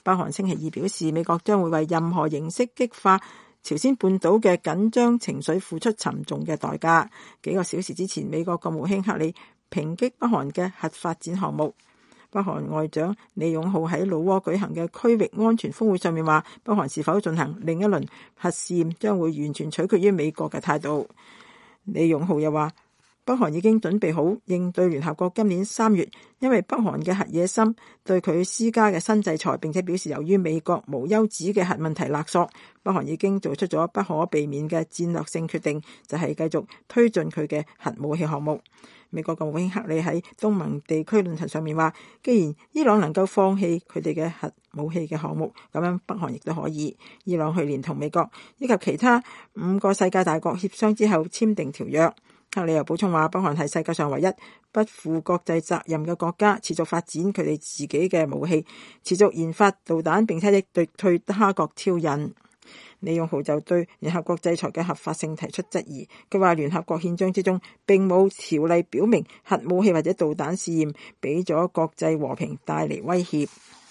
北韓星期二表示，美國將會為任何形式激化朝鮮半島嘅緊張情緒付出沉重嘅代價。幾個小時之前，美國國務卿克里抨擊北韓嘅核發展項目。北韓外長李勇浩喺老撾舉行嘅區域安全峰會上面話，北韓是否進行另一輪核試驗將會完全取決於美國嘅態度。李勇浩又話，北韓已經準備好應對聯合國今年3月因為北韓嘅核野心對佢施加嘅新制裁，並且表示由於美國無休止嘅核問題勒索，北韓已經做出咗不可避免嘅戰略性決定，就係繼續推進佢嘅核武器項目。美國國務卿克里喺東盟地區論壇上面話，既然伊朗能夠放棄佢哋嘅核武器嘅項目，咁樣北韓亦都可以。伊朗去年同美國以及其他5個世界大國協商之後簽訂條約。克里又補充話，北韓係世界上唯一不負國際責任嘅國家，持續發展佢哋自己嘅武器，持續研發導彈，並且對他國挑釁。李勇浩就對聯合國制裁嘅合法性提出質疑。佢話聯合國憲章之中並冇條例表明核武器或者導彈試驗俾咗國際和平帶嚟威脅。